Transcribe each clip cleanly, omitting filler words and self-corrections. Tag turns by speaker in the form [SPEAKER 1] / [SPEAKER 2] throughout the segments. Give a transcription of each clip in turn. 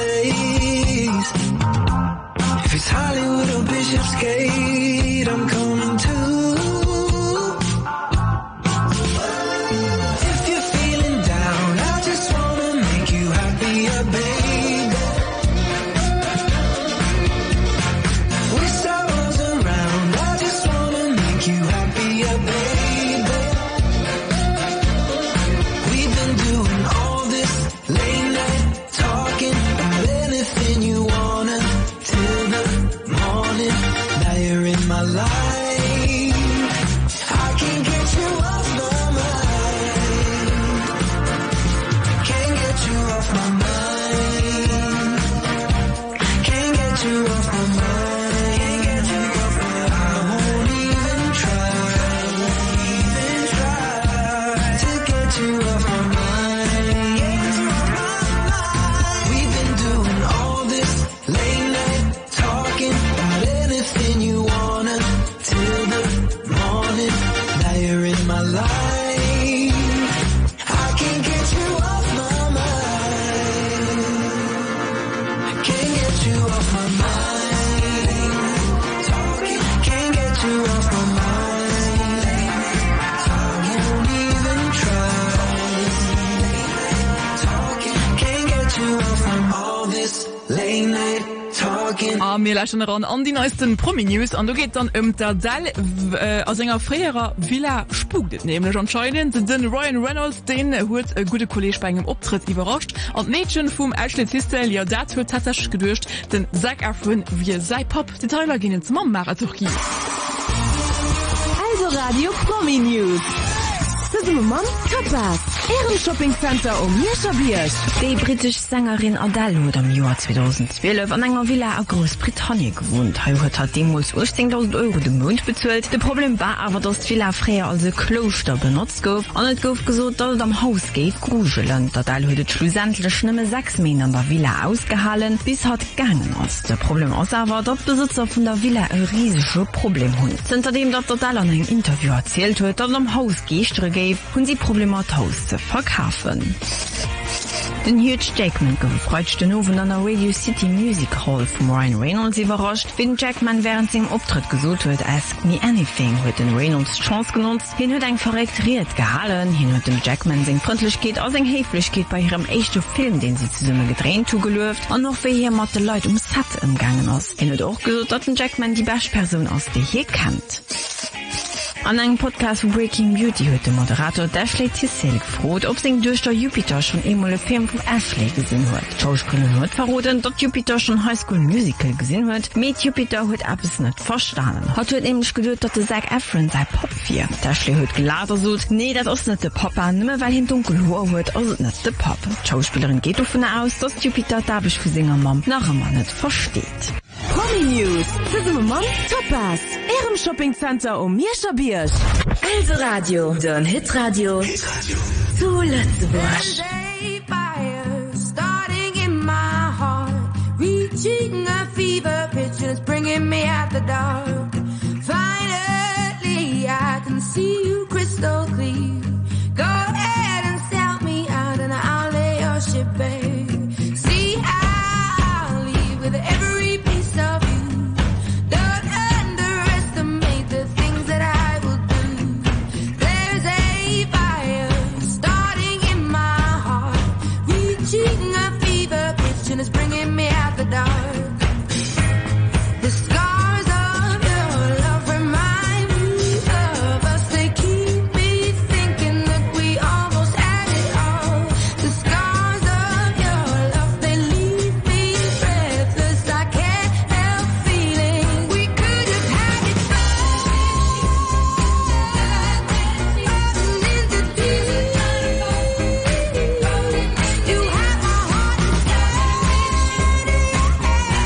[SPEAKER 1] place. If it's Hollywood or Bishopsgate, I'm coming too. If you're feeling down, I just wanna make you happier, babe. We start rolls around, I just wanna make you happier, babe. We've been doing all this late night talking about anything you wanna till the morning. Now you're in my life. I can't get you off my mind. Can't get you off my mind. Can't get you off my mind. Can't get you off my mind. I won't even try to get you off my mind. We've been doing all this late night talking about anything you wanna till the morning. Now you're in my life. I can't get you off my mind. Can't get you off my mind. Talking, can't get you off my mind. I won't even try. Talking, can't get you off from all this late night talking.
[SPEAKER 2] Wir lassen ran an die neuesten Promi-News und da geht dann der Dell aus einer früherer Villa spukt, nämlich anscheinend den Ryan Reynolds, den hat ein guter Kollege bei einem Auftritt überrascht und Mädchen vom Ashley Tisdale, ja, das hat tatsächlich gedurcht, den Zac Efron wie sei Pop, die Teile gehen ins Mama-Turkey.
[SPEAKER 3] Also Radio Promi-News. Mann, Tapas, Ehren-Shopping-Center Meerschabiert.
[SPEAKER 4] Die britische Sängerin Adele hat im Jahr 2012 an einer Villa in Großbritannien gewohnt. Sie hat damals 18.000 € den Monat bezahlt. Das Problem war aber, dass die Villa früher als ein Kloster benutzt wurde. Und es wurde gesagt, dass es am Haus geht, gruseln. Adele hat schlussendlich nicht mehr 6 Monate in der Villa ausgehalten, bis es gegangen ist. Das Problem ist aber, dass die Besitzer von der Villa ein riesiges Problem haben. Seitdem Adele in einem Interview erzählt hat, dass es am Haus Geister gibt, und sie Probleme hat, Haus zu verkaufen. Den Hugh Jackman gefreut den Ofen an der Radio City Music Hall von Ryan Reynolds überrascht, wenn Jackman während seinem Auftritt gesagt hat, Ask Me Anything, hat den Reynolds Chance genutzt, hin hat ein verreckt Ried gehalten, hin hat dem Jackman seine Freundlichkeit aus seiner Höflichkeit bei ihrem echten Film, den sie zusammen gedreht zugelöft, und noch wie hier mit den Leuten ums Set umgegangen ist. Hin hat auch gesagt, dass Jackman die beste Person aus der hier kennt. An einem Podcast von Breaking Beauty hat der Moderator Ashley Tisdale gefragt, ob sie durch der Jupiter schon einmal einen Film von Ashley gesehen hat. Die Schauspielerin hat verraten, dass Jupiter schon High School Musical gesehen hat. Mit Jupiter hat etwas nicht verstanden. Hat nämlich gedacht, dass der Zac Efron sei Pop wäre. Ashley hat gelacht und gesagt, nee, das ist nicht der Papa, nur weil er dunkel Haar hat, also nicht der Pop. Die Schauspielerin geht davon aus, dass Jupiter dadurch für seine Mom nachher mal nicht versteht.
[SPEAKER 3] Promi-News. Mann, Tapas, Ehren-Shopping-Center Meerschabiert. Also Radio, den Hitradio. Zu Lützeburg.
[SPEAKER 5] Starting in my heart, reaching a fever pitch and it's bringing me out the dark. Finally, I can see you crystal clear. Go ahead and sell me out and I'll lay your ship bare. See, I'll leave with every piece of you. Don't underestimate the things that I will do. There's a fire starting in my heart, reaching a fever pitch and it's bringing me out the dark. The scars of your love remind me of us. They keep me thinking that we almost had it all. The scars of your love, they leave me breathless. I can't help feeling we could have had it fun. Into peace. You have my heart instead.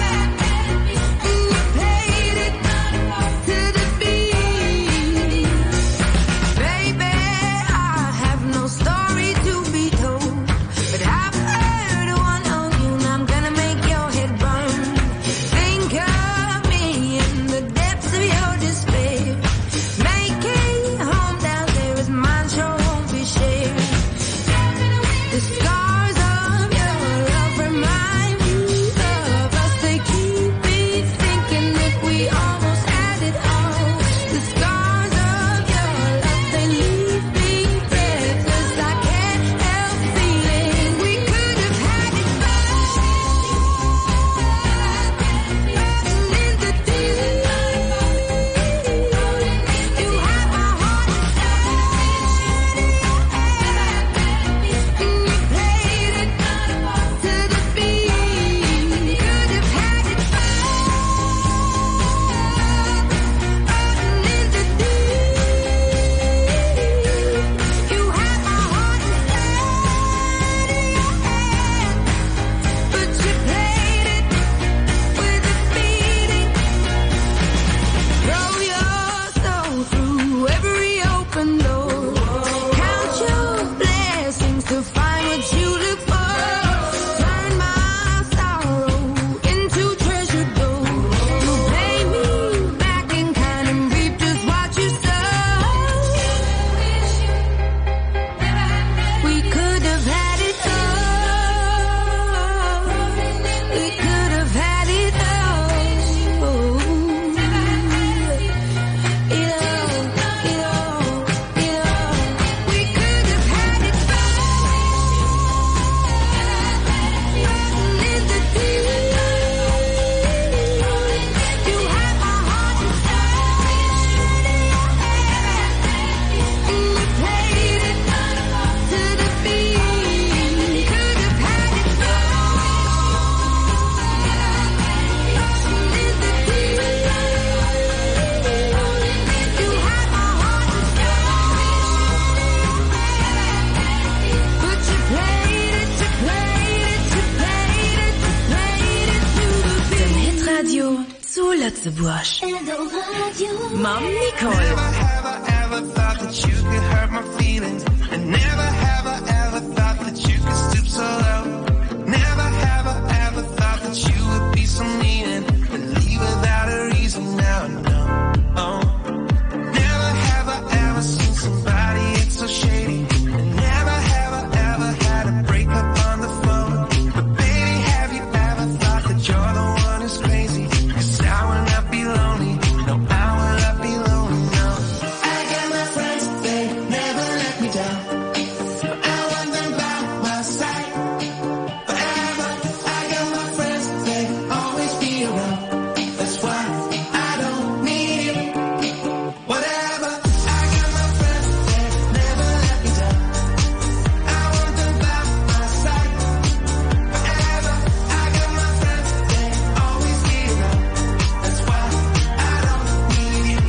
[SPEAKER 3] Radio zu Lützeburg. Mam Nicole.
[SPEAKER 1] Never have I ever thought that you could hurt my feelings. And never have I ever thought that you could stoop so low. Never have I ever thought that you would be so mean and leave without a reason. Now I know. Oh. Never have I ever seen somebody it's so shady. And never have I ever had a breakup on the phone. But baby, have you ever thought that you're the one who's crazy? 'Cause I will not be lonely. No, I will not be lonely. No, I got my friends, they never let me down. I want them by my side forever. I got my friends, they always be around. That's why I don't need you. Whatever. I got my friends, they never let me down. I want them by my side forever. I got my friends, they always be around. That's why I don't need you.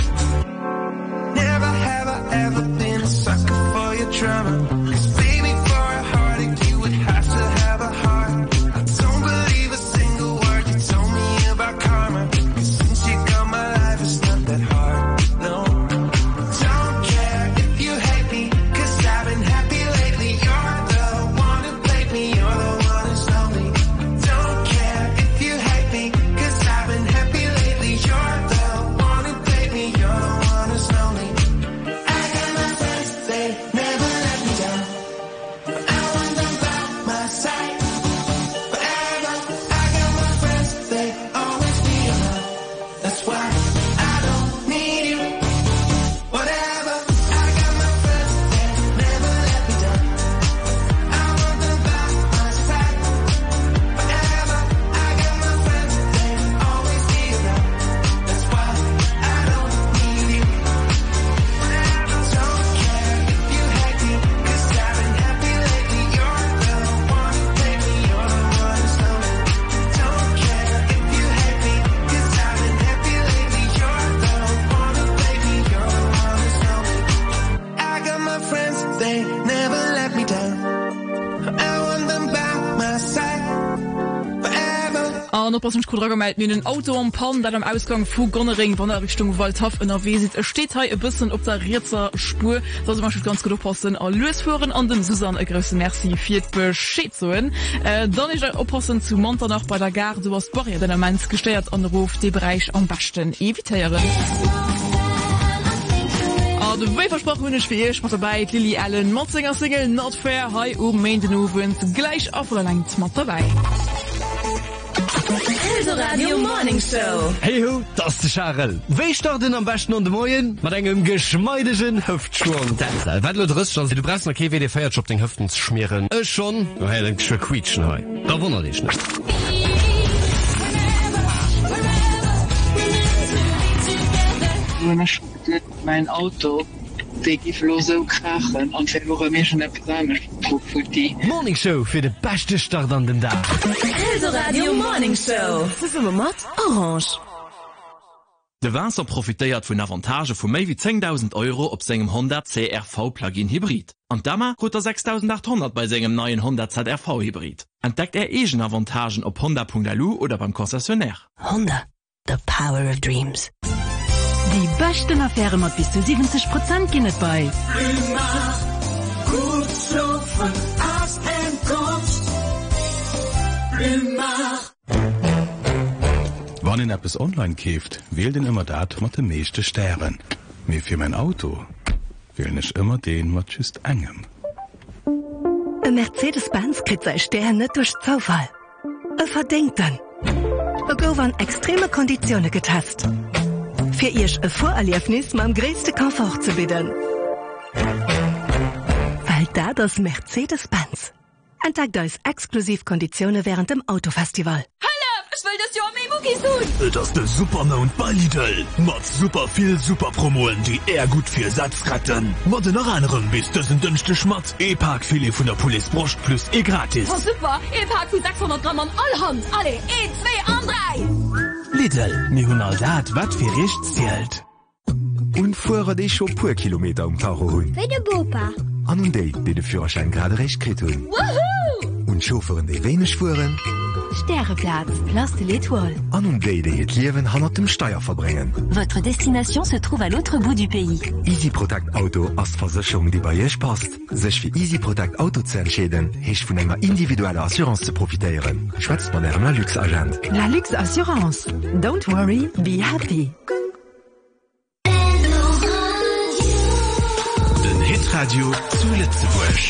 [SPEAKER 1] Never have I ever been a sucker for your drama. 'Cause baby, for a heartache, you would have to have a heart. I don't believe a single word you told me about karma. 'Cause since you got my life, it's not that hard. No, don't care if you hate me, 'cause I've been happy lately. You're the one who played me, you're the one who's lonely. Don't care if you hate me, 'cause I've been happy lately. You're the one who played me, you're the one who's lonely. I got my friends, they never let me down. I want them by my side forever. I got my friends, they always be around. That's why I don't need you. Whatever. I got my friends, they never let me down. I want them by my side forever. I got my friends, they always be around. That's why I don't need you. Don't care if you hate me, 'cause I've been happy lately. You're the one who played me, you're the one who's lonely. Don't care if you hate me, 'cause I've been happy lately. You're the one who played me, you're the one who's lonely. I got my friends, they never let me down. I want them by my side forever.
[SPEAKER 2] Gemeldt den Auto am Pan, dat am Ausgang vu Gonnering wann der Richtung Waldhaft NRW sieht steht he e bisssen op der Rezer Spur man ganz gut oppassen a Lösfuhren an den Susan e grösse Merci fir beschscheet zoen. Dann is oppassen zu Monter nach bei der Gar du was Barrier den Mainz gesteiert anruf de Bereich am besten eviieren. Versproch hunnech fir mat dabei Lily Allen Matzinger Single not fair hai Main den Owen gleich a lang mat dabei.
[SPEAKER 3] Radio Morning Show.
[SPEAKER 6] Hey ho, das ist Charles. Wei starten am besten an de Moien? Mat engem geschmeidegen Hüftschwung. Wat lo drist schon, du brauchst noch KW de Feiertjob den Hüften zu schmieren. Schon? Du heilst schon quietschen hei. Da wundert dich nicht.
[SPEAKER 7] Mein Auto lo so krachen an mir schon die
[SPEAKER 6] Morning Show fir de beste Start an den Tag.
[SPEAKER 3] Radio Morning Show. Mat Orange.
[SPEAKER 8] De Wasser profitéiert vun Avantage vu méi wie 10.000 € op segem Honda CR-V Plug-in Hybrid. An Dammer huet er 6.800 bei segem neuen Honda ZR-V Hybrid. Entdeckt egen Avantagen op Honda.lu oder beim Konzessionär.
[SPEAKER 3] Honda, the power of dreams.
[SPEAKER 9] Die besten Affäre mat bis zu 70% ginnet bei
[SPEAKER 10] Wann in Appes online käft, wähl den immer dat mat de meeschte Sternen. Mir für mein Auto wähl nicht immer den mat just engem.
[SPEAKER 9] E Mercedes-Benz krit sei Stern net durch Zufall. E verdenkten. E gouf an extreme Konditionen getest. Für ihr ein Vorerlebnis mit dem größten Komfort zu bieten. Weil da das Mercedes-Benz. Entdeckt euch Exklusivkonditionen während dem Autofestival.
[SPEAKER 5] Hallo, ich will das Jahr mehr Muckis tun.
[SPEAKER 11] Das ist der Supermount bei Lidl. Mit super viel Superpromoen, die eher gut für Satzratten. Mit den anderen bis das ein dünnste Schmatz. E-Park-Filet von der Police Brust plus gratis.
[SPEAKER 5] Oh super, E-Park für 600 Gramm an Allhand. Alle, 1, 2 und 3.
[SPEAKER 11] Lidl, mi hun all dat, wat fir rich zielt.
[SPEAKER 12] Und fuhrer dich schon pur Kilometer um Tacho hun.
[SPEAKER 13] Wie de Bopa.
[SPEAKER 12] An und Date, die de Führerschein gerade recht krit hun.
[SPEAKER 13] Woohoo!
[SPEAKER 12] Und Chauffeuren, die wenig fuhren.
[SPEAKER 13] Sterreplatz, Place de l'Étoile.
[SPEAKER 12] An und Bläide het Liewen hannner dem Steier verbringen.
[SPEAKER 3] Votre destination se trouve à l'autre bout du pays.
[SPEAKER 12] Easy Protect Auto as Versicherung, die bei jech passt. Sech fir Easy Protect Auto ze entschäden, hech vun enger individueller Assurance zu profitieren. Schwätzt man der Luxagent.
[SPEAKER 9] La Lux Assurance. Don't worry, be happy.
[SPEAKER 11] Den Hitradio zu Lützeburg.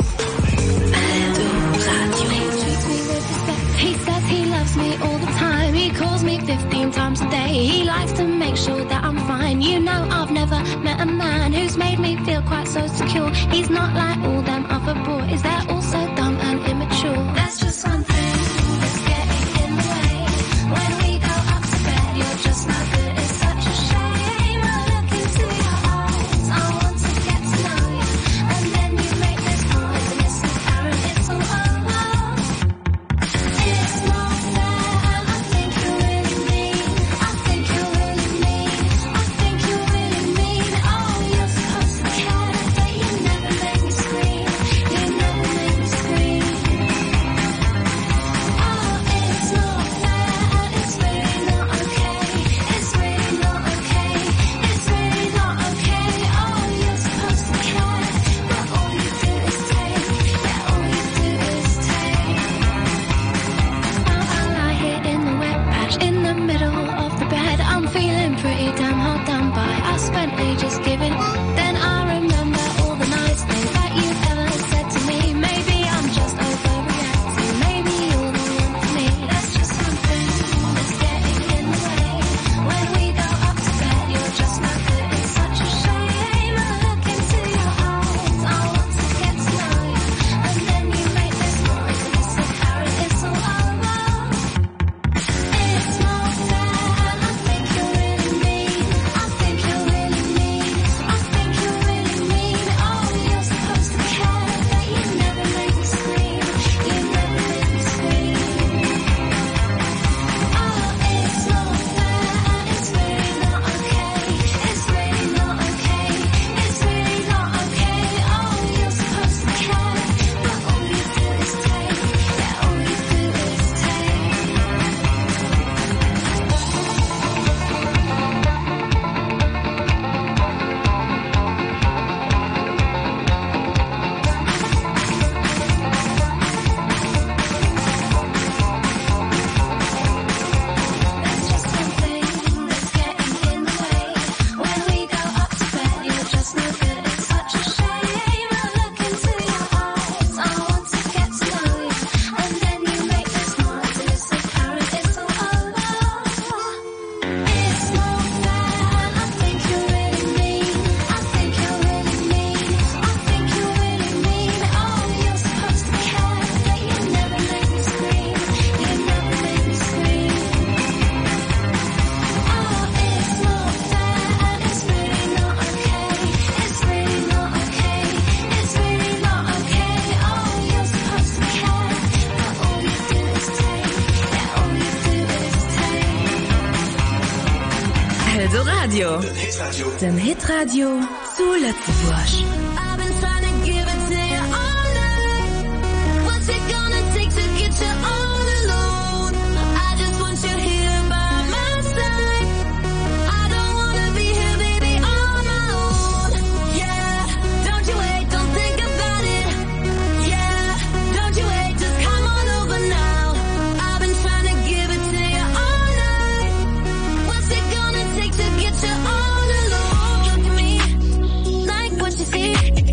[SPEAKER 14] He says he loves me all the time. He calls me 15 times a day. He likes to make sure that I'm fine. You know, I've never met a man who's made me feel quite so secure. He's not like all them other boys. They're all so dumb and immature. There's just one thing that's getting in the way. When we go up to bed, you're just not good. It's such a shame. I look into your eyes. I want to get to know you. And then you make this noise and it's apparent it's all over. It's not fair, I think you're really mean. I think you're really mean. I think you're really mean. Oh, you're supposed to care, but you never make me scream. You never make me scream. Oh, it's not fair, it's really not okay. It's really not okay. It's really not okay. Oh, you're supposed to care, but all you do is take. Yeah, all you do is take. I lie here in the wet patch in the middle of the bed. I'm feeling pretty damn hard done by. I spent ages giving. Then I remember all the nice things that you've ever said to me. Maybe I'm just overreacting. Maybe you're the one for me. There's just something that's getting in the way. When we go up to bed, you're just not good. It's such a shame. I look into your eyes. I want to get to know you. And then you make this noise and it's apparent it's all over. It's not fair, I think you're really mean. I think you're really mean. I think you're really mean. Oh, you're supposed to care, but you never make me scream. You never make me scream. Oh, it's not fair, it's really not okay. It's really not okay. It's really not okay. Oh, you're supposed to care, but all you do is take. Yeah, all you do is take. There's just something that's getting in the way. When we go up to bed, you're just no good. It's such a shame. I look into your eyes. I want to get to know you. And then you make this noise and it's apparent it's all over. It's not fair. I think you're really mean. I think you're really mean. I think you're really mean. Oh, you're supposed to care, but you never make me scream. You never make me scream. Oh, it's not fair, it's really not okay. It's really not okay. It's really not okay. Oh, you're supposed to care, but all you do is take. Yeah, all you do is take.
[SPEAKER 3] Eldor Radio. Den Hitradio zu Lützeburg.
[SPEAKER 14] I've been trying to give it to you all night. What's it gonna take to get you all alone? I just want you here by my side. I don't wanna be here, baby, on my own. Yeah, don't you wait, don't think about it. Yeah, don't you wait, just come on over now. I've been trying to give it to you all night. What's it gonna take to get you all alone? Look at me, like what you see.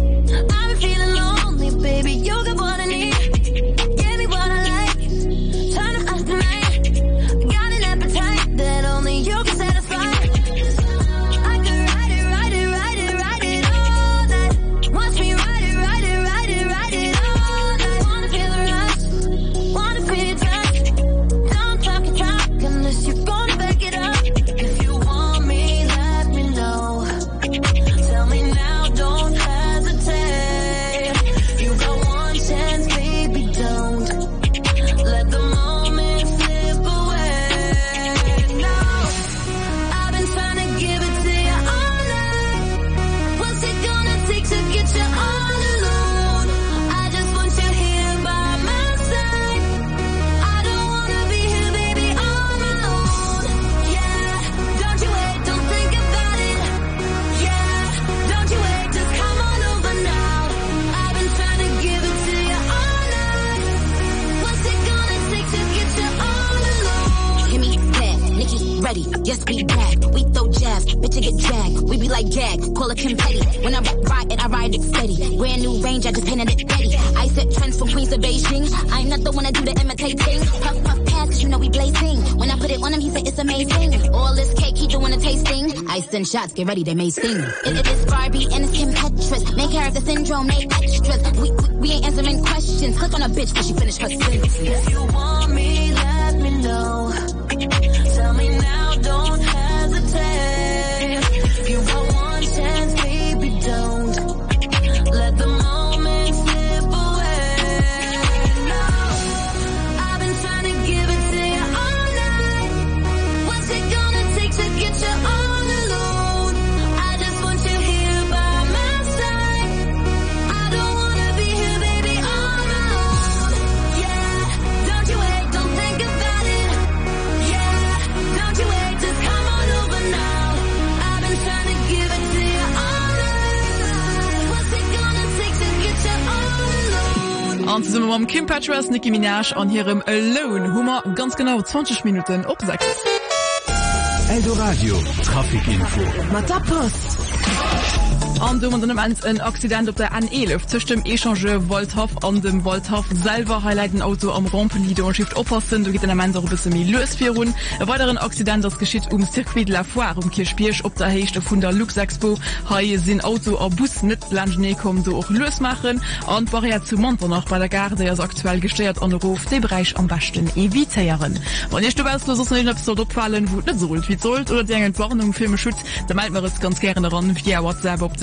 [SPEAKER 15] ready. Yes, we back. We throw jabs. Bitch, you get dragged. We be like gag. Call it confetti. When I ride it, I ride it steady. Brand new range, I just painted it ready. I set trends from Queens to Beijing. I'm not the one to do the imitating. Puff, puff, pass, cause you know we blazing. When I put it on him, he said it's amazing. All this cake, he doing a tasting. I send shots, get ready, they may sting. It is Barbie and it's Kim Petras. Main character syndrome, make extras. We ain't answering questions. Click on a bitch till she finish her sentence.
[SPEAKER 1] If you want me, let me know. Tell me now, don't hesitate. If you want one chance, baby, don't let the moment slip away. No, I've been trying to give it to you all night. What's it gonna take to get you all alone? I just want you here by my side. I don't wanna be here, baby, all alone. Yeah, don't you wait, don't think about it. Yeah, don't you wait, just come on over now. I've been trying to give it to you all night. What's it gonna take to get you all alone?
[SPEAKER 2] An zusammen am Kim Petras, Nicki Minaj an ihrem Alone Hummer ganz genau 20 Minuten op 6.
[SPEAKER 11] Eldoradio Trafikinfo
[SPEAKER 2] Mata Post. An du man ein Accident op der N11 zwischen dem Echange Volthof an dem Volthof selber highlighten Auto am Rampelido und Schiff oppassen, du geht in der Mann darüber lösfirun. Weiteren Accident das geschieht Circuit La Foire Kirchbiersch op der Hechte von der Lux Expo. Hier sind Auto a Bus net Landschnee kommen du auch lösmachen und war zu Monter noch bei der Garde ist aktuell gesteuert an Ruf den Bereich am besten evitieren. Und nicht du weißt, du nicht ob so fallen wo nicht so wie sollt oder dir Warnung Filmeschutz, da meint man es ganz gerne ran via WhatsApp op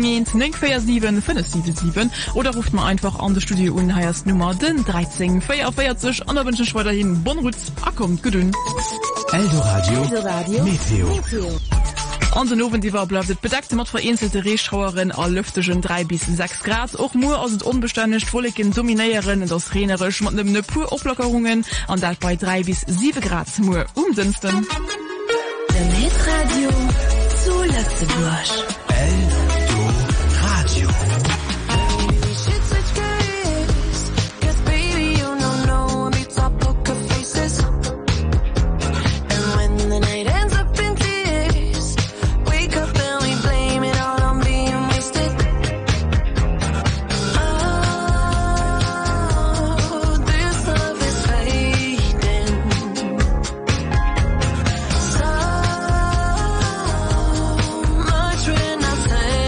[SPEAKER 2] 647 oder ruft man einfach an das Studio und heißt Nummer den 13 44 an der wünsche ich weiterhin Bonrutz kommt gedün
[SPEAKER 11] Eldoradio Meteo.
[SPEAKER 2] An den Ofen die war bleibt bedeckt mat vereinzelte Reschauerin a lüftischen 3 bis 6 Grad auch nur aus unbeständig volligen dominieren das renerisch mit einem pur Oplockerungen an dat bei 3 bis 7 Grad nur umdünsten
[SPEAKER 3] Hitradio zu Lützeburg.
[SPEAKER 1] Say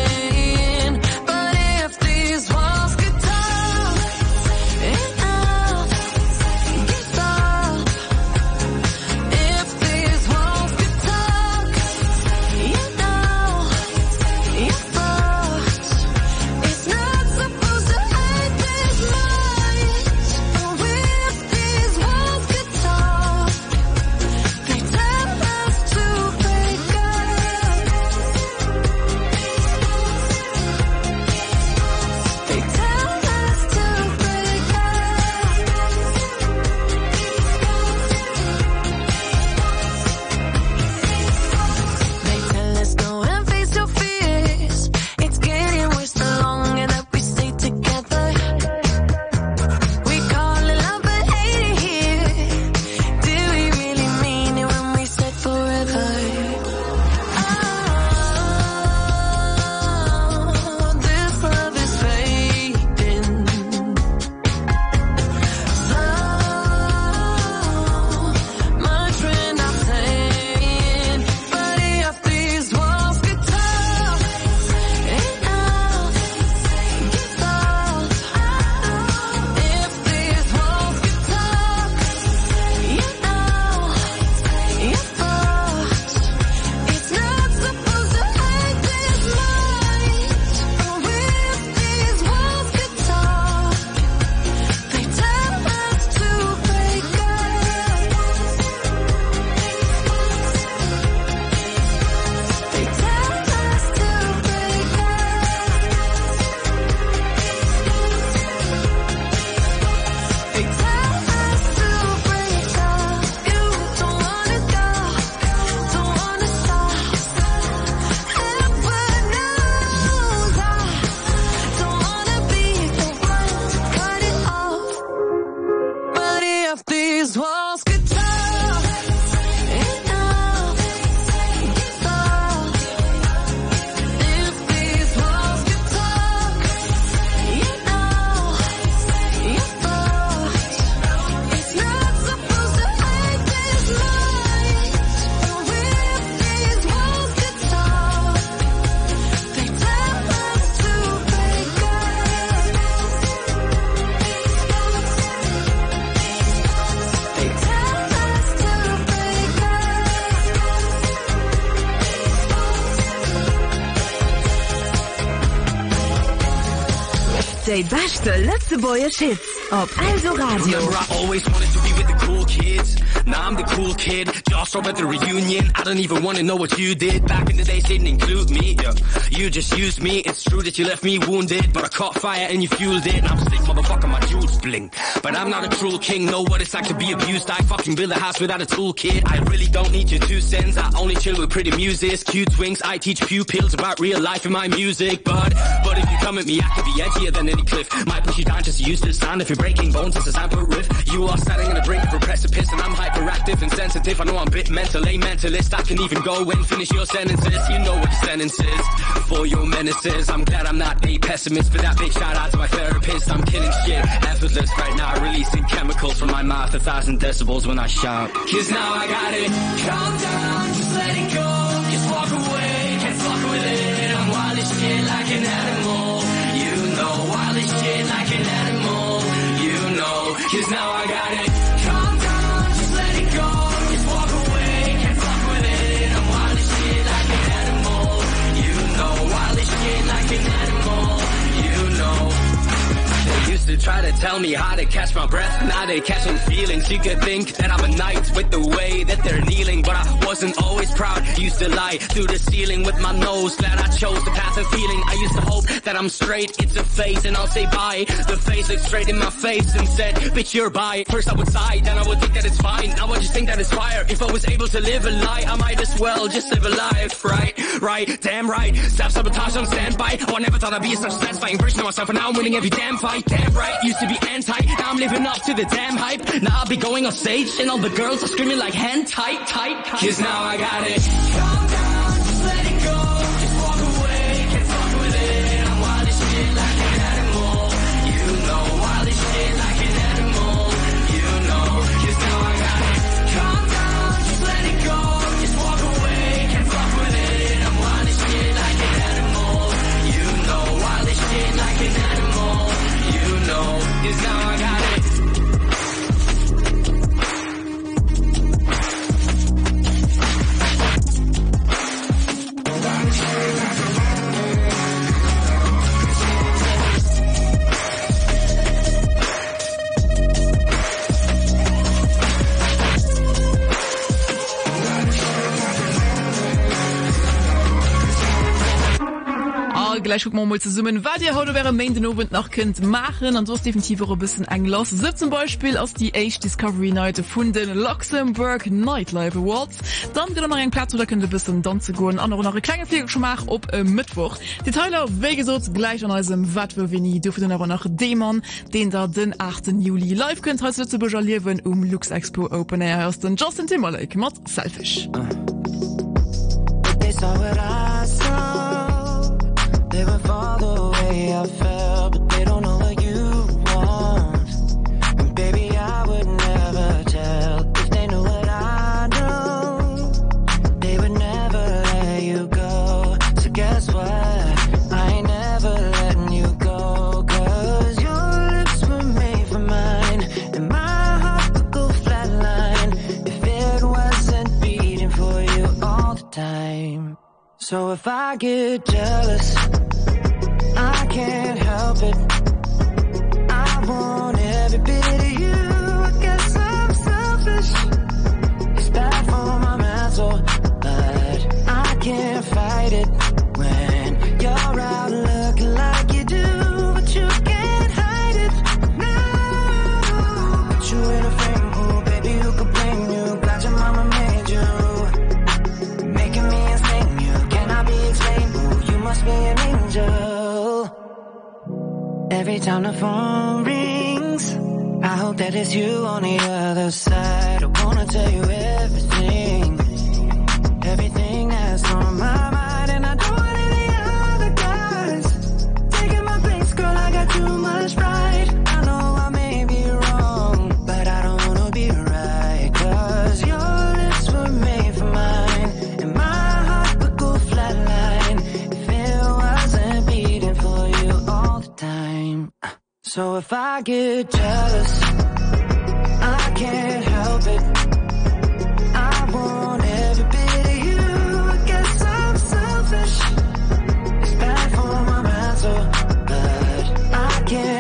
[SPEAKER 3] Die beste Lützebäuer Hits auf Also Radio.
[SPEAKER 16] Remember, I always wanted to be with the cool kids. Now I'm the cool kid. Just over at the reunion. I don't even want to know what you did. Back in the days, didn't include me. Yeah. You just used me. It's true that you left me wounded, but I caught fire and you fueled it. And I'm sick, motherfucker, my jewels bling. But I'm not a cruel king. Know what it's like to be abused. I fucking build a house without a toolkit. I really don't need your 2 cents. I only chill with pretty muses, cute swings. I teach pupils about real life in my music. But if you come at me, I could be edgier than any cliff. Might push you down just to use this sound. If you're breaking bones, it's a sample riff. You are standing on the brink of a precipice, and I'm hyperactive and sensitive. I know I'm a bit mental, a mentalist. I can even go and finish your sentences. You know what the sentence is for your menaces. I'm glad I'm not a pessimist. For that big shout out to my therapist. I'm killing shit effortless right now, releasing chemicals from my mouth 1,000 decibels when I shout. Cause now I got it. Calm down, just let it go. Just walk away, can't fuck with it. I'm wild as shit like an animal. You know, wild as shit like an animal. You know, cause now I got it. Calm down, just let it go. Just walk away, can't fuck with it. I'm wild as shit like an animal. You know, wild as shit like an animal. You know. They used to try to tell me how to catch my breath. Now they catching feelings. You could think that I'm a knight with the way that they're kneeling, but I wasn't always proud. Used to lie through the ceiling with my nose. Glad I chose the path of feeling. I used to hope that I'm straight. It's a phase and I'll say bye. The face looked straight in my face and said, bitch, you're bi. First I would sigh, then I would think that it's fine. Now I just think that it's fire. If I was able to live a lie, I might as well just live a life. Right, damn right. Self-sabotage on standby. Oh, I never thought I'd be a such satisfying version of myself, and now I'm winning every damn fight. Damn right, used to be anti, now I'm living up to the damn hype. Now I'll be going on stage and all the girls are screaming like hand tight. Cause now I got it. Calm down, just let it go. Just walk away, can't fuck with it. I'm wild as shit like an animal. You know, wild as shit like an animal. You know, cause now I got it. Calm down, just let it go. Just walk away, can't fuck with it. I'm wild as shit like an animal. You know, wild as shit like an animal. You know, cause now I got it.
[SPEAKER 2] Gleich mal zu summen, was ihr heute wäre Main den Abend noch könnt machen, und so ist definitiv auch ein bisschen Anglos. So zum Beispiel aus die Age Discovery Night von den Luxembourg Nightlife Awards. Dann geht noch ein Platz, wo da könnt ihr ein bisschen tanzen gehen, und noch eine kleine Pflege schon machen auf Mittwoch. Die Teile, wie gesagt, gleich an unserem Was wir nie, dürfen dann aber noch Dämon, den da den 8. Juli live könnt heute zu bejallieren Lux Expo Open Air aus den Justin Timberlake mit Selfish.
[SPEAKER 1] They would fall the way I felt, but they don't know what you want. And baby, I would never tell if they knew what I know. They would never let you go. So guess what? I ain't never letting you go. Cause your lips were made for mine, and my heart would go flatline if it wasn't beating for you all the time. So if I get jealous, I can't help it. I want every bit of you. I guess I'm selfish. It's bad for my mental, but I can't fight it when you're out looking like you do, but you can't hide it. No, put you in a frame, ooh, baby, who could blame you? Glad your mama made you, making me insane. You cannot be explained. Ooh, you must be an angel. Every time the phone rings, I hope that it's you on the other side. I wanna tell you everything, everything that's on my mind. And I don't want any other guys taking my place, girl, I got too much pride. I know I may be wrong, but I don't wanna be right. Cause your lips were made for mine, and my heart would go flatline if it wasn't beating for you all the time. So if I get jealous, I can't help it. I want every bit of you. I guess I'm selfish. It's bad for my mental, but I can't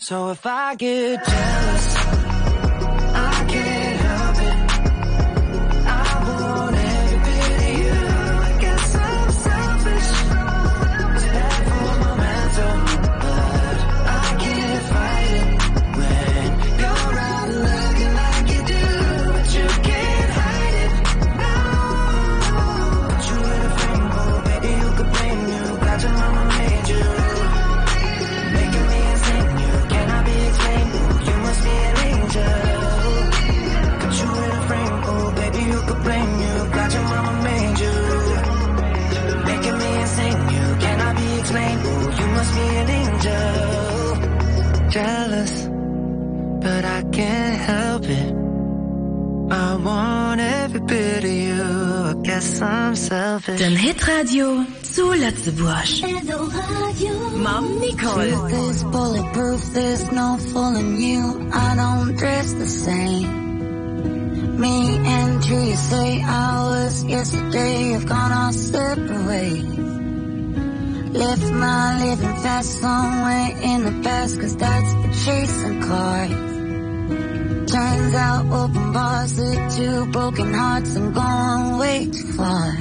[SPEAKER 1] So if I get jealous, I can't help it. I want every bit of you. I guess I'm selfish. It's bad for my mental, but I can't fight it. When you're out looking like you do, but you can't hide it. No, put you in a frame, oh baby, you could blame you. Got your mama made you, making me insane. You cannot be explained. You must be an angel. Put you in a frame, oh baby, you could blame you. Got your mama made you, making me insane. You cannot be explained. You must be an angel. Jealous, but I can't help it. I want every bit of you. I guess I'm selfish.
[SPEAKER 3] Den Hitradio zu Lützeburg.
[SPEAKER 15] Mom Nicole. Truth is bulletproof, there's no fooling you. I don't dress the same. Me and you say hours yesterday have gone our separate ways. Left my living fast somewhere in the past, cause that's for chasing cars. Turns out open bars lead to broken hearts. I'm going way too far.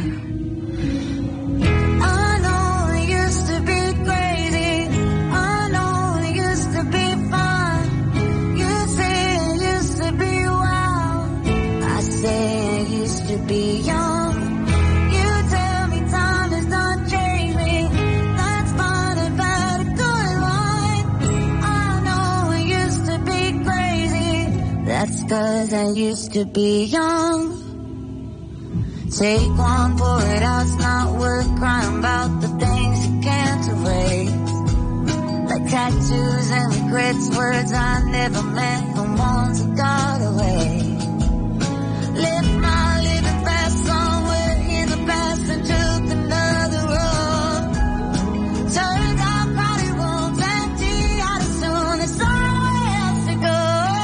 [SPEAKER 15] I know it used to be crazy. I know it used to be fun. You say it used to be wild. I say it used to be young. You tell me time is not changing. That's fine and bad, a good line. I know it used to be crazy. That's cause I used to be young. Take one, pour it out, it's not worth crying about the things you can't erase. Like tattoos and regrets, words I never meant, the ones that got away. Left my living fast somewhere in the past and took another road. Turns out crowded rooms empty out as soon as somewhere else to go.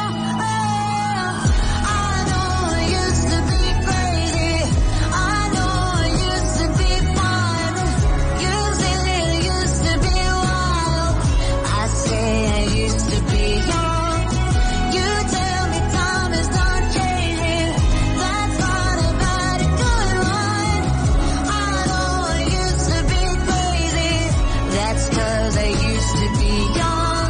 [SPEAKER 15] I know it used to be crazy. I know it used to be fun. You say it used to be wild. I say it used to be young. You tell me time is not changing. That's not about a good one. I know it used to be crazy. That's cause I used to be young.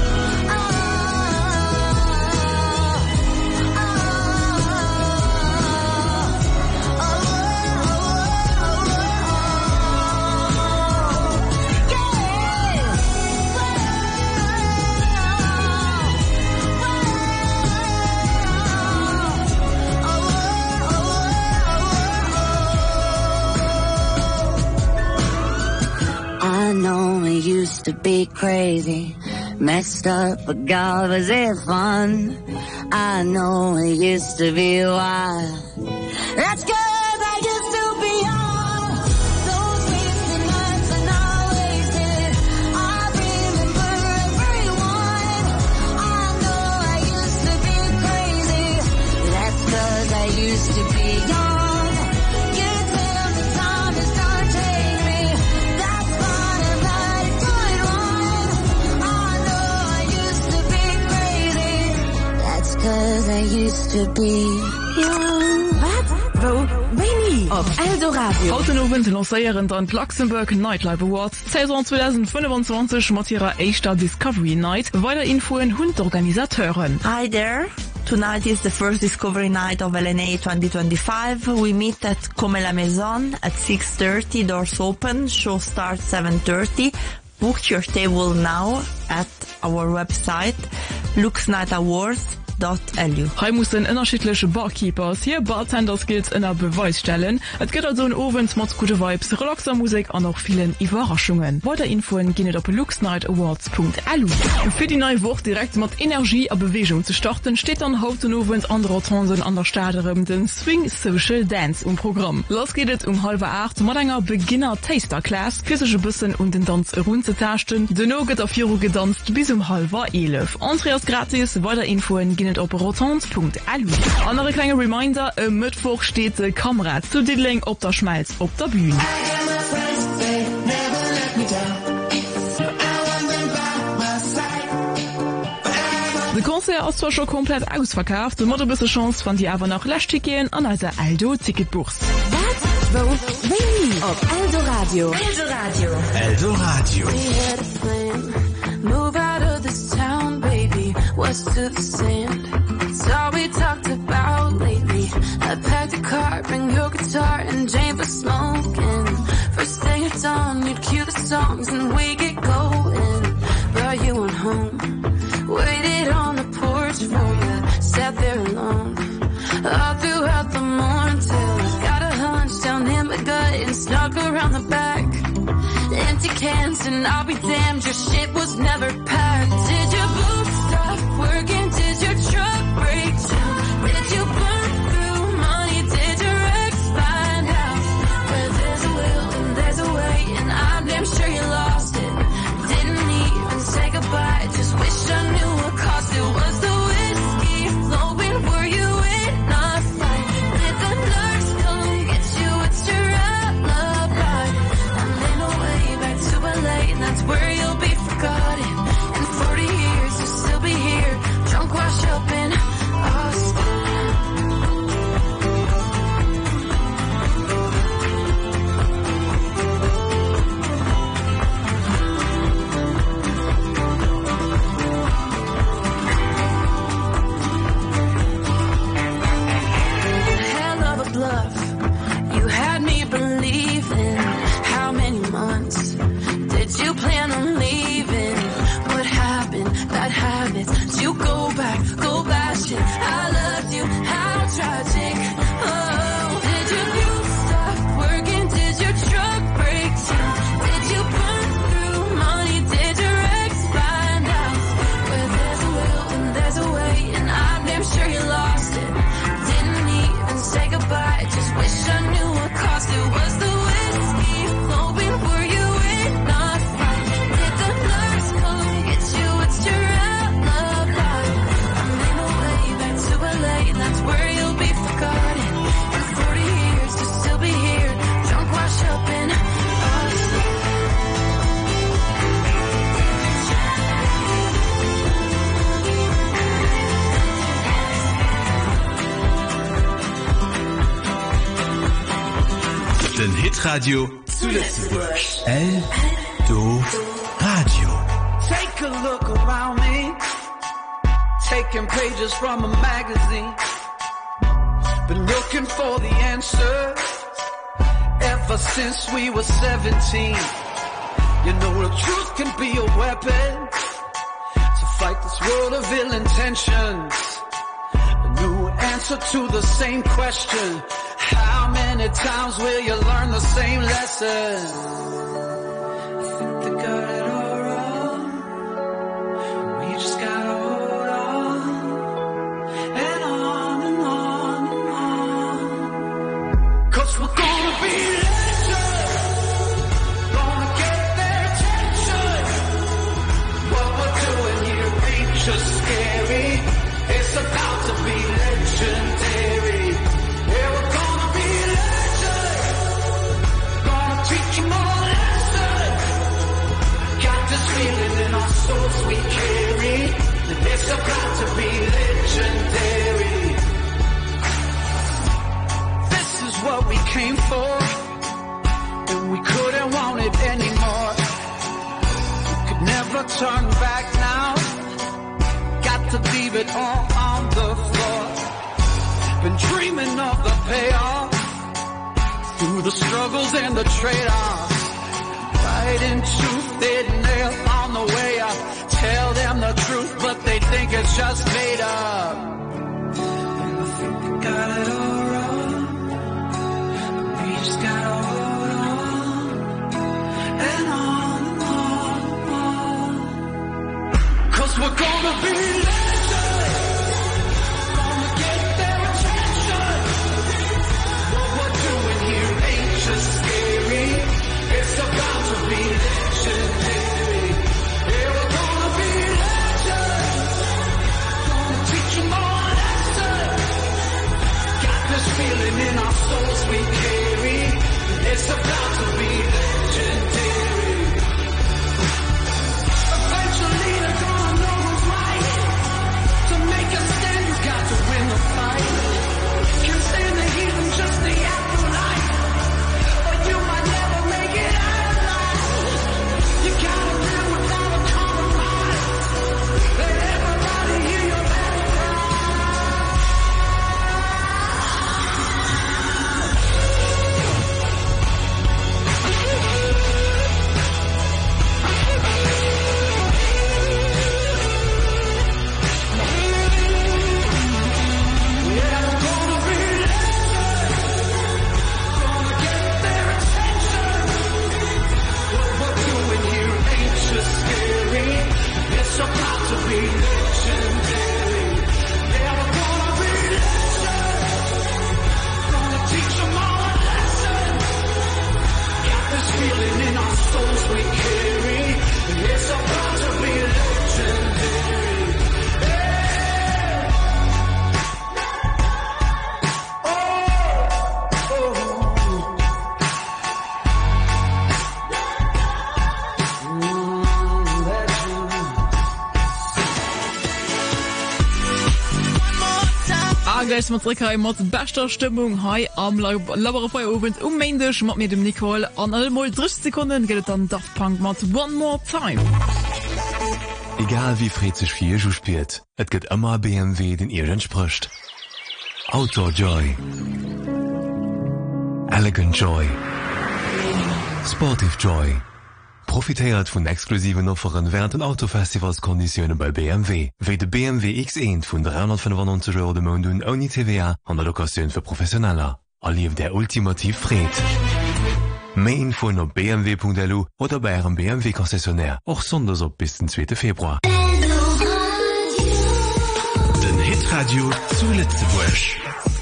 [SPEAKER 15] I know it used to be crazy, messed up, but God, was it fun? I know it used to be wild. That's cause I used to be young. Those wasted nights are not wasted. I remember everyone. I know I used to be crazy. That's cause I used to be young. You tell me time is not changing. That's fine about a good one. I know I used to be crazy. That's cause I used to be young.
[SPEAKER 2] Wo? Weini op Eldoradio. Hautenowen lanceieren an Luxemburg Nightlife Awards Saison 2025 mat ihrer eischter Discovery Night. Weiter Infoen Hundorganisateuren.
[SPEAKER 17] Hi there. Tonight is the first Discovery Night of LNA 2025. We meet at Comme la Maison at 6:30. Doors open. Show starts 7:30. Book your table now at our website luxnightawards.lu.
[SPEAKER 2] Hei mussssen ënnerschitlesche Barkeepers hier Bartenders gilt ënner Beweis stellen. Et gëtt also Owens mat gute Vibes, relaxer Musik an noch vielen Überraschungen. Weiter Infoen ginnet op luxnightawards.lu. Für die neue Woche direkt mat Energie a Bewegung zu starten, steht an Hautenowen anderer Tanzen an der Staderem den Swing Social Dance Programm. Los gehtt 7:30 mat enger Beginner Taster Class, physische Bussen und den Tanz runzetachten. Den no gëtt auf Juro gedanzt bis 10:30. Andreas gratis, weiter Infoen op rotant.lu. Andere kleine Reminder, Mittwoch steht Kamerad zu Diddling op der Schmelz op der Bühne. De Konzert ist zwar schon komplett ausverkauft, du musst eine Chance von dir aber noch lastig gehen an unserer Aldo Ticketbuchs.
[SPEAKER 3] Auf Aldo Radio.
[SPEAKER 11] Aldo Radio.
[SPEAKER 5] Move out of this town, baby. West to the sand. It's all we talked about lately. I packed a car, bring your guitar, and Jane for smoking. First thing at dawn, you'd cue the songs and we get going. But you went home, waited on the porch for you, sat there alone. All throughout the morning till I got a hunch down in my gut and snuck around the back. Empty cans and I'll be damned, your shit was never packed. Did your boots stop working? Did your truck break down? Did you burn through money? Did your ex find out? Where there's a will and there's a way, and I'm damn sure you lost it. Didn't even say goodbye, just wish I knew what cost it. Was the whiskey flowing? Were you in a fight? Did the nurse come get you? It's your alibi. I'm in a way back to LA, and that's where you'll be forgotten. In 40 years you'll still be here, drunk wash up in Austin. Hell of a bluff, you had me believing. How many months did you plan on leaving? What happened? Bad habits. Did you go back, go bashing? I loved you, how tragic. Oh, did your views stop working? Did your truck break down? Did you burn through money? Did your ex find out? Where there's a will and there's a way, and I'm damn sure you lost it. Didn't even say goodbye, just wish I knew what cost it. Was the whiskey flowing? Were you in a fight? Did the nurse come get you? It's your alibi. I'm in a way back to LA, and that's where you'll be forgotten. In 40 years you'll still be here, drunk wash up in Austin.
[SPEAKER 11] Den Hitradio zu Lützeburg. Aldo Radio.
[SPEAKER 1] Take a look around me, taking pages from a magazine. Been looking for the answer ever since we were 17. You know the truth can be a weapon to fight this world of ill intentions. A new answer to the same question. How many times will you learn the same lesson? I think they got it all wrong. We just gotta hold on. And on and on and on. 'Cause we're gonna be legends. Gonna get their attention. What we're doing here ain't just scary. It's about to be legendary. Yeah, we're gonna be legends. Gonna teach them all a lesson. Got this feeling in our souls we carry. And it's about to be legendary. This is what we came for. And we couldn't want it anymore. We could never turn back now. Got to leave it all on the floor. Been dreaming of the payoff through the struggles and the trade-offs. Fighting tooth and nail on the way up. Tell them the truth, but they think it's just made up. And I think they got it all wrong. We just gotta hold on. And on and on and on. 'Cause we're gonna be legends. Gonna get their attention. What we're doing here ain't just scary. It's about to be legendary. Yeah, we're gonna be legends. Gonna teach them all a lesson. Got this feeling in our souls we carry. It's about to be legendary. Eventually they're gonna know who's right. be legendary. Yeah, we're gonna be legendary. Gonna teach them all a lesson. Got this feeling in our souls we carry. It's about to be legendary.
[SPEAKER 2] Matrecker mat bester Stimmung hai am Laborfeuerofend Mäendech mat mir dem Nicole an allmol 30 Sekunden gelt an Daft Punk mat One More Time.
[SPEAKER 12] Egal wie friedlich viel du spielt, et gibt immer BMW, den ihr entspricht. Outdoor Joy, Elegant Joy, Sportive Joy. Profitiert von exklusiven Offeren während den Autofestivalskonditionen bei BMW, wie de BMW X1 von 395 € de Monat ohne TVA an der Lokation für Professioneller. Erlebt der ultimativ Fred. Mehr Info auf bmw.lu oder bei eurem BMW-Konzessionär, auch sonders ab bis den 2. Februar.
[SPEAKER 11] Den Hitradio zu Lützebusch.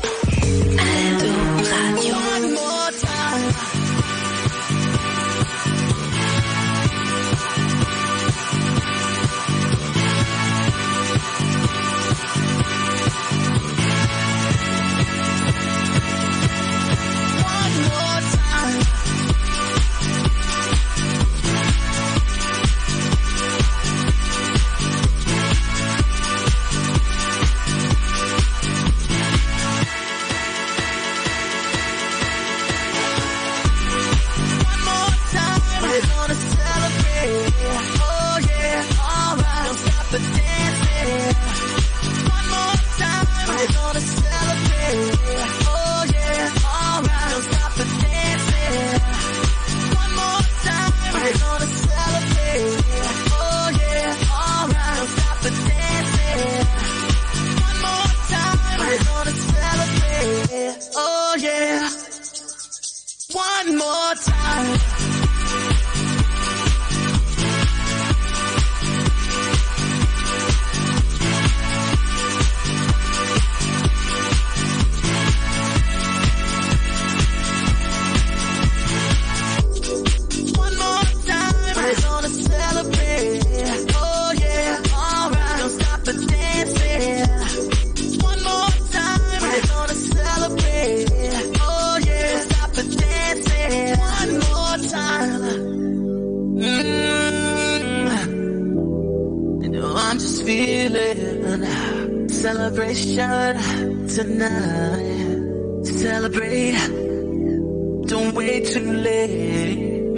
[SPEAKER 1] Celebration tonight. Celebrate. Don't wait too late.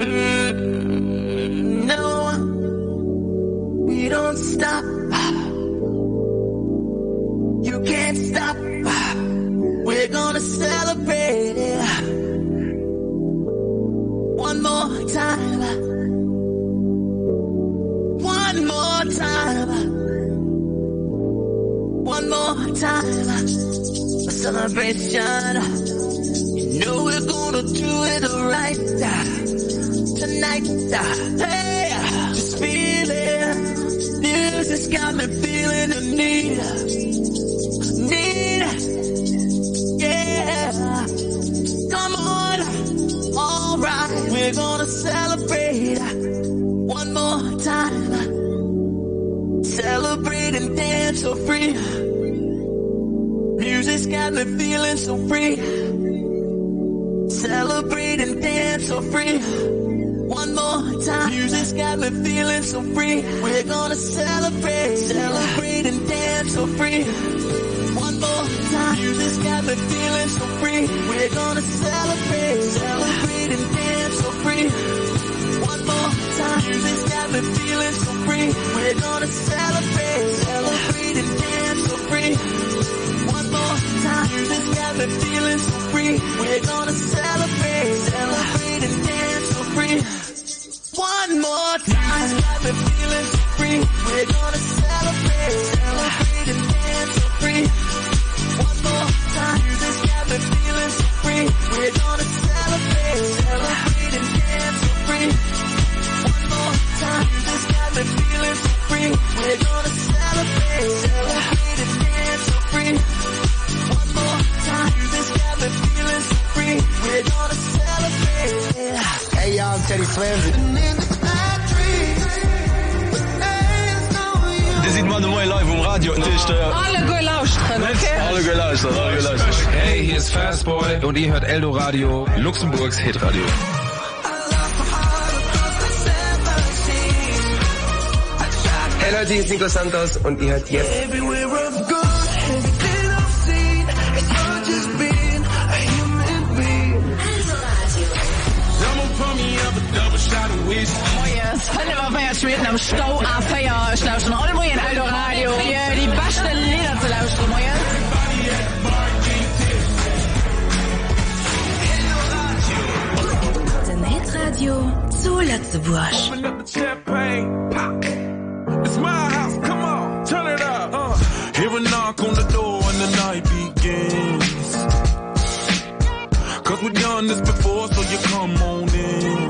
[SPEAKER 1] No, we don't stop. You can't stop. We're gonna celebrate. One more time. One more time. One more time, a celebration. You know we're gonna do it right tonight. Hey, just feel it. Music's got me feeling the need. Yeah, come on. All right, we're gonna celebrate one more time. Celebrate and dance so free. Music's got me feeling so free. Celebrate and dance so free. One more time. Music's got me feeling so free. We're gonna celebrate. Celebrate and dance so free. One more time. Music's got me feeling so free. We're gonna celebrate. Celebrate and dance so free. One more time. Music's got me feeling so free. We're gonna celebrate. Celebrate and dance so free. One more time. Music's got me feeling so free. We're gonna celebrate. Celebrate and dance so free. One more time. Music's got me feeling so free. We're gonna celebrate. Celebrate and dance so free. One more time. Music's got me feeling so free. We're gonna celebrate. Celebrate and dance so free. One more time. Music's got me feeling so free. We're gonna celebrate.
[SPEAKER 18] Die sieht man mal live im Radio.
[SPEAKER 19] Alle gelauscht, okay?
[SPEAKER 18] Alle gelauscht. Hey, hier ist Fastboy und ihr hört Eldo Radio, Luxemburgs Hitradio.
[SPEAKER 20] Hey Leute, hier ist Nico Santos und ihr hört jetzt
[SPEAKER 19] Schweden am Stau A4 ich lauschen alle in Aldo Radio hier die besten Lieder zu lauschen
[SPEAKER 3] Den Hitradio zu Lützeburg.
[SPEAKER 11] It's my house, come on, turn it up. Hear a knock on the door and the night begins. Cause we've done this before, so you come on in.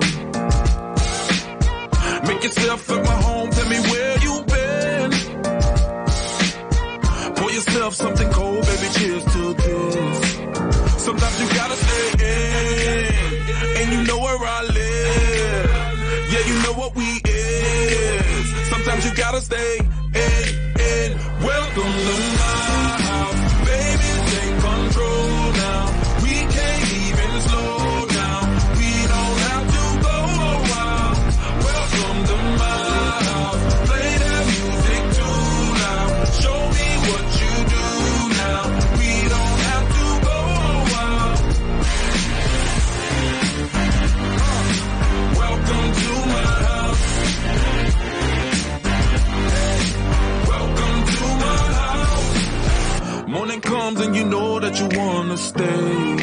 [SPEAKER 11] Make yourself at my home, tell me where you've been. Pour yourself something cold, baby, cheers to this. Sometimes you gotta stay in, and you know where I live. Yeah, you know what we is. Sometimes you gotta stay in. Welcome to my house, baby, take control now. We can't even slow down. We don't have to go a while. Welcome to my house, play that music too loud. Show me what you do now. We don't have to go a while. Welcome to my house. Welcome to my house. Morning comes and you know that you wanna stay.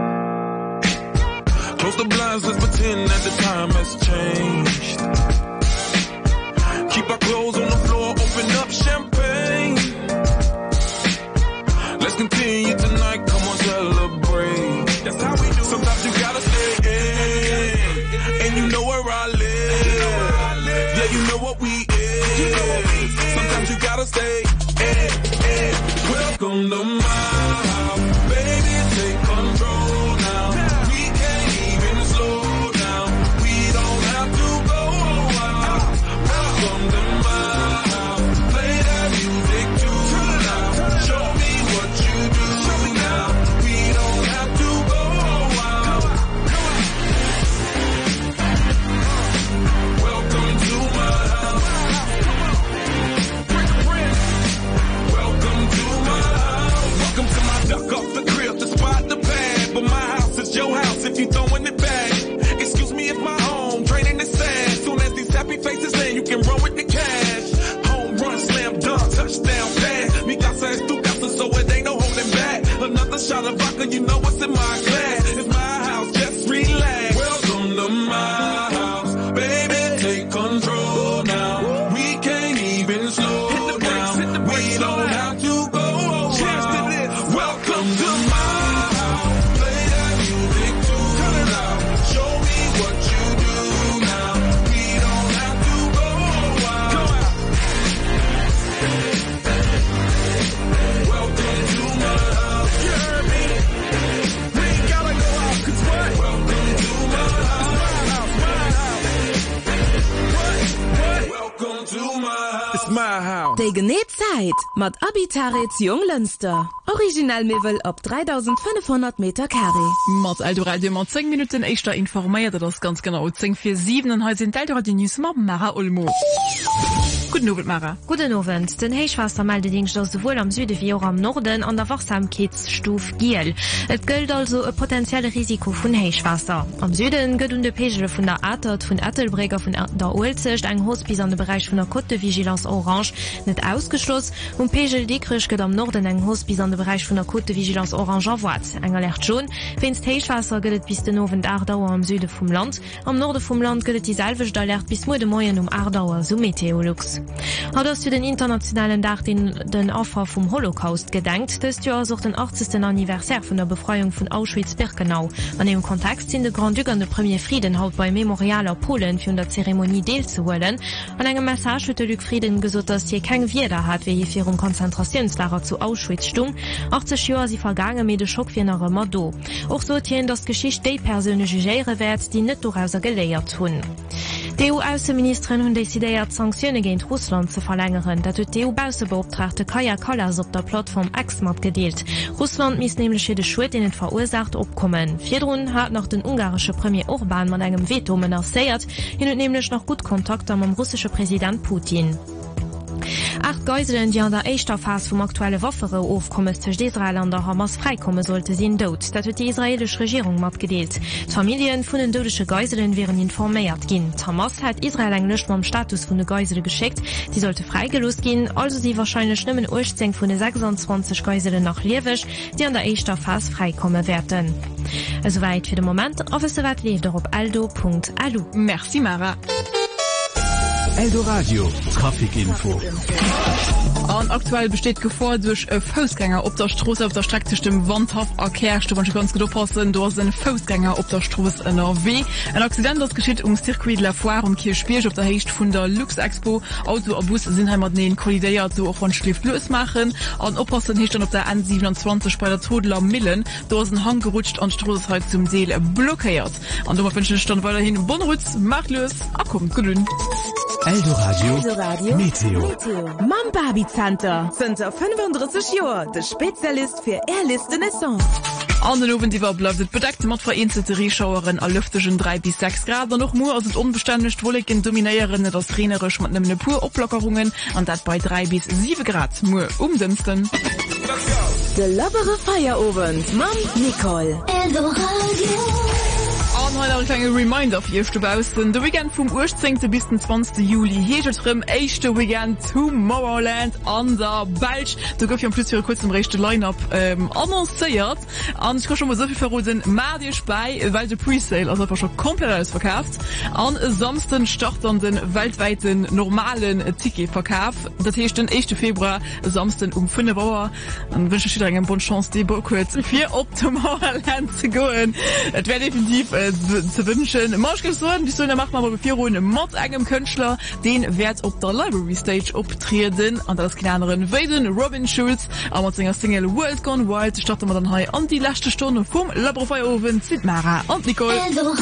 [SPEAKER 11] Close the blinds, let's pretend that the time has changed. Keep our clothes on the floor, open up champagne. Let's continue tonight, come on, celebrate. That's how we do. Sometimes you gotta stay in, and you know where I live. Yeah, you know what we is. Sometimes you gotta stay in. Welcome to my house, baby, take control now. We can't even slow down. We don't have to go a while. Welcome to my house, play that music too loud. Show me what you do now. We don't have to go a while. Welcome to my house. Welcome to my house. Welcome to my duck off the crib, the spot, the pad. But my house is your house if you throwing it back. Excuse me if my home draining the sand. Soon as these happy faces in, you can run with the cash. Home run, slam dunk, touchdown pass. Mi casa es tu casa, so it ain't no holding back. Another shot of vodka, you know what's in my glass. It's my house, just relax. Welcome to my house, baby, take control now. We can't even slow down. We don't have to go a while. Welcome to my house, play that music too loud. Show me what you do now. We don't have to go a while. Welcome to my house. You heard me? We ain't gotta go out, 'cause what? Welcome to my house. What? Welcome to my house. It's my house.
[SPEAKER 3] De Geneetzeit mat Abitaret Junglönster. Original Mevel op 3500 Meter Carré.
[SPEAKER 2] Mat Eldoradio mat 10 Minuten eichter informéiert das ganz genau 10:47 he sind Eldoradio News mat Mara Olmo. Guten Abend, Mara.
[SPEAKER 21] Guten Abend. Den Heichwasser meldet sowohl am Süden wie auch am Norden an der Wachsamkeitsstufe Giel. Es gilt also ein potenzielles Risiko von Heichwasser. Am Süden geht de Pegel von der Attert, von Ettelbreger, von der Olzicht, ein Hospiz an den Bereich von der Côte de Vigilance Orange nicht ausgeschlossen. Und Pegel Diekrich geht am Norden ein Hospiz an den Bereich von der Côte de Vigilance Orange erwartet. Ein Alert schon, wenn es Heichwasser geht bis den Abend 8 Uhr am Süden vom Land. Am Norden vom Land geht dieselbe Alert bis morgen um 8 Uhr, so Meteorlux. Hat ass du den internationalen Dach den Opfer vum Holocaust gedenkt, dës Jo auch den 80. Anniversär vun der Befreiung vun Auschwitz-Birkenau. An dem Kontext sinn de Grand Duke an de Premier Frieden haut bei Memorialer Polen fir der Zeremonie deelzuwollen. An engem Message huet Luc Frieden gesot, dats hier keng Wider hat, wie hi fir Konzentrationslager zu Auschwitz stung. 80 Joer si vergange mé de Schock fir nach ëmmer do. Och so hien dats Geschicht déi persönne jugéiere wärt, die net doauser geléiert hunn. Die EU-Außenministerin hun desideiert Sanktionen gegen Russland zu verlängern, dat huet die EU-Bausebeauftragte Kaja Kallas op der Plattform Xmat gedeelt. Russland mies nämlich de Schuld in den verursacht opkommen. Fiedrun hat noch den ungarische Premier Orban man engem Veto menaciert, hin und nämlich noch gut Kontakt am russische Präsident Putin. 8 Geiseln, die an der eischter Phase vom aktuelle Waffere aufkommen zwischen Israel und der Hamas freikommen sollte, sind tot. Das hat die israelische Regierung mitgeteilt. Die Familien von den tödlichen Geiseln wären informiert gehen. Hamas hat Israel einen Liste vom Status von den Geiseln geschickt. Die sollte freigelost gehen, also sie wahrscheinlich nicht mehr 18 von den 26 Geiseln noch lebendig, die an der eischter Phase freikommen werden. Soweit für den Moment. Auf soweit lebt auf aldo.alu.
[SPEAKER 2] Merci Mara.
[SPEAKER 10] Eldoradio Trafikinfo.
[SPEAKER 2] An aktuell besteht Gefahr durch Fußgänger auf der Straße auf der Strecke zwischen dem Wandhof und Kerste, wenn ich ganz gut aufpassen, da sind Fußgänger auf der Straße in NRW. Ein Accident, das geschieht Circuit de la Foire und Kirchspiel auf der Hecht von der Lux Expo. Auto und Bus sind halt mit kollidiert, so auch von Schliff losmachen. Und aufpassen, hier dann auf der N27 bei der Todler Millen. Da ist ein Hang gerutscht und die Straße ist halt zum Seel blockiert. Und da wünsche ich dann weiterhin Bonrutz, macht los, kommt gut.
[SPEAKER 3] Eldoradio
[SPEAKER 10] Meteo.
[SPEAKER 3] Mam Barbie Center. Center 35 Jahre. Der Spezialist für ehrlichste Naissance.
[SPEAKER 2] An den Oben, die war bleibt bedeckt mit vereinzelte Rieschauerin an lüftischen 3 bis 6 Grad. Und noch mehr als es unbeständig wollig dominieren, das trainerisch mit einem pur Ablockerungen und das bei 3 bis 7 Grad. Nur umdünsten.
[SPEAKER 3] Der lockere Feierofen. Mam Nicole.
[SPEAKER 2] Ein kleiner Reminder für ihr Stubausten. Der Weekend vom 18. bis zum 20. Juli. Hier ist drin, echte Weekend Tomorrowland an der Belsch. Da gibt es ja plötzlich kurz im rechten Line-Up annonciert. Und ich kann schon mal so viel verraten, mach dich bei, weil der Presale also einfach schon komplett alles verkauft. An Samstag starten den weltweiten normalen Ticketverkauf. Das heißt den 1. Februar, Samstag um 5 Uhr. Dann wünsche ich dir eine bonne Chance, die kurz für auf Tomorrowland zu gehen. Es wäre definitiv zu wünschen. Marsch so, die Sonne macht man aber 4 Runden Mod engem Künstler, den wird auf der Library Stage auftreten. Und das kleineren Waden Robin Schulz, aber mit Single World Gone Wild starten wir dann hier an die letzte Stunde vom Labrofeierofen mit Mara und Nicole.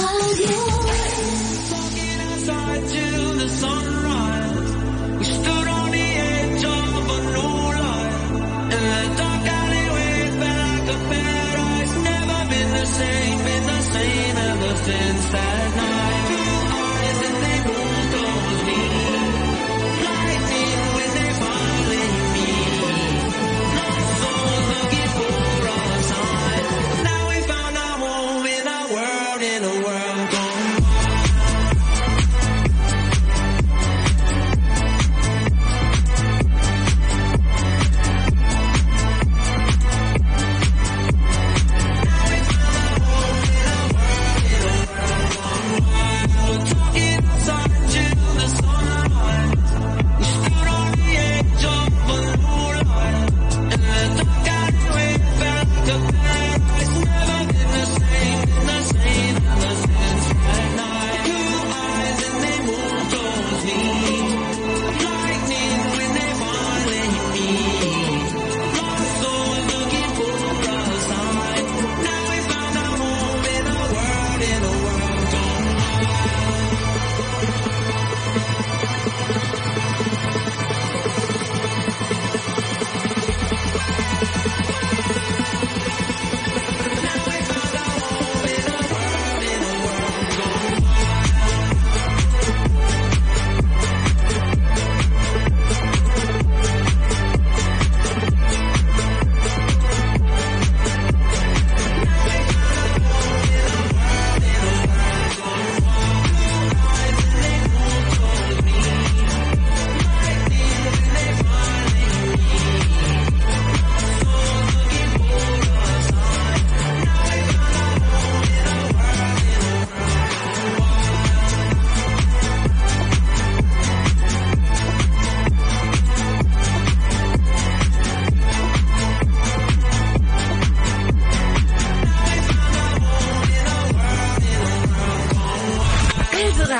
[SPEAKER 1] Since that night, 2 eyes and they both told me, lightning when they finally meet. Lost souls looking for a sign. Now we found our home in a world gone.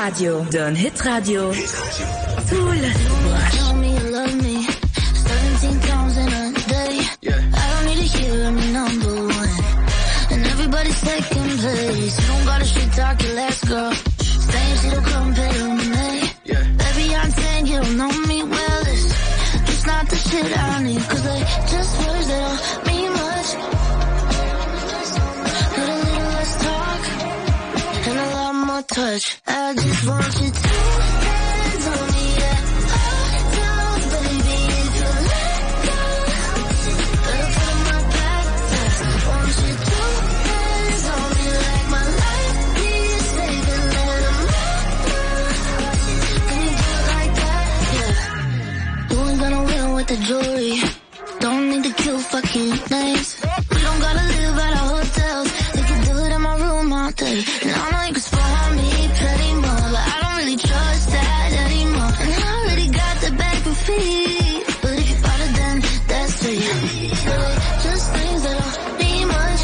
[SPEAKER 3] Radio, dein Hitradio. Zu
[SPEAKER 14] Tell me you love me 17 times in a day. I don't need to hear I'm number one and everybody's second place. You don't gotta shit talk your last girl. Same shit will compare to me. Baby, I'm saying you don't know me well. It's just not the shit I need, cause they just words that don't mean much. But a little less talk and a lot more touch. I just want you to hands on me, yeah. Down, baby, if you let go. Better put my back fast. Want you to hands on me like my life is saving. Let them know. Can you do it like that? Yeah. You ain't gonna win with the jewelry. Don't need to kill fucking names. We don't gotta live at our hotels. They can do it in my room all day. And I know you can spoil me pretty more, but I don't really trust that anymore. And I already got the back and feet. But if you bought it, then that's sweet. Just things that don't mean much.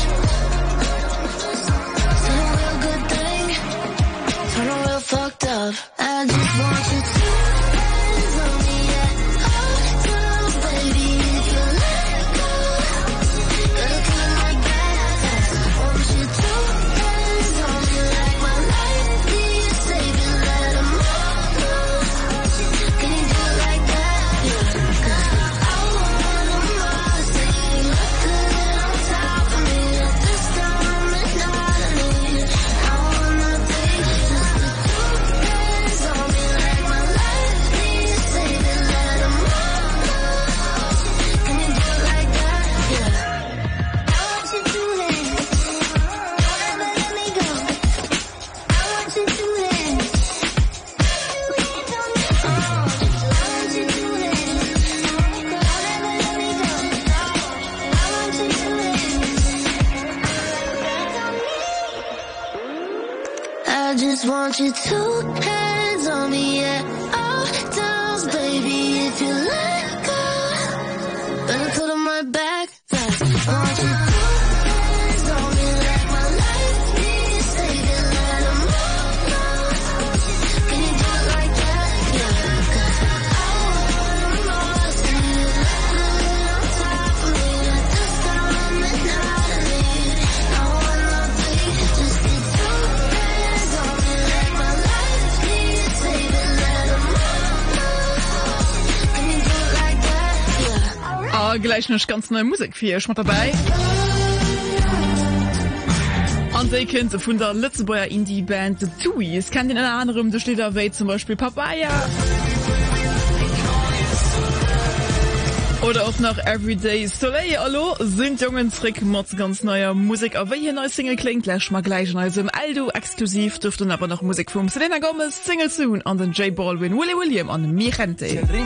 [SPEAKER 14] Turn a real good thing, turn a real fucked up. I just want you to hands on me, yeah. Down, baby, if you let go. Gotta keep my gas. Want you to hands on me like my life is saving. Let them know. Can you do it like that? Yeah. I wanna must say you look good on top of me at this time and not a need. I wanna take just the two hands on me like my life is saving. Let them know. Can you do it like that? Yeah. I want you to hands. Don't ever let me go. I want you to hands. I want you to hands. Don't ever let me go. I want you to hands. I just want you to hands on me, yeah. All downs, baby, if you let go. Better put on my back fast. Want you to hands on me like my life is saving. Let them know. Can you do it like that? Yeah. 'Cause I wanna must see you look good on top of me at this time and not a need. I wanna be just the two hands on me like my life is saving. Let them know. Can you do it like that? Yeah.
[SPEAKER 2] Gleich noch ganz neue Musik für ihr schmat dabei. An se kennt vun der Lützeburger Indie-Band The Tuis. Kennt den anderem de steht Wei zum Beispiel Papaya. Oder auch nach Everyday Soleil. Hallo, sind Jungensrick Mods ganz neuer Musik. Aber hier neue Single klingt, lässt mal gleich also im Aldo exklusiv. Dürft dann aber noch Musik vom Selena Gomez, Single Soon an den J Balvin, Willie William an Mi Gente.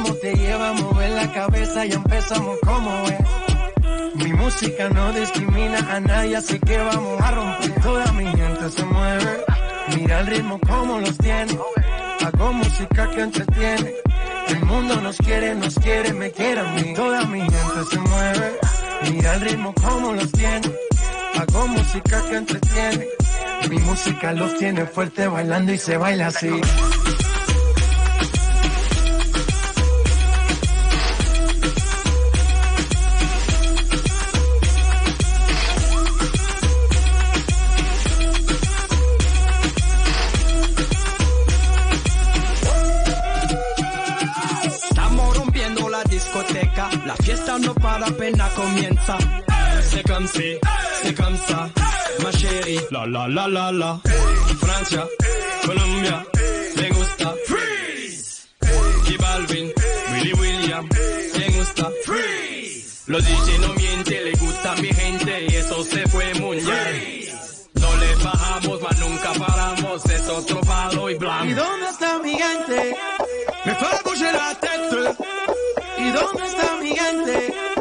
[SPEAKER 1] Mi música no discrimina a nadie, así que vamos a romper. Toda mi gente se mueve. Mira el ritmo como los tiene. Hago música que entretiene. El mundo nos quiere, me quiere a mí. Toda mi gente se mueve. Mira el ritmo como los tiene. Hago música que entretiene. Mi música los tiene fuerte bailando y se baila así.
[SPEAKER 16] La fiesta no para, apenas comienza. C'est comme si, c'est comme ça, ma chérie. La la la la la. Francia, Colombia, me gusta. Freeze. J Balvin, Willie William, me gusta. Freeze. Los DJ no mienten, le gusta mi gente y eso se fue muy bien. No le bajamos, mas nunca paramos, es otro palo y blanco.
[SPEAKER 1] ¿Y dónde está mi gente? Me fue a bouger la tête. ¿Y dónde está mi gente?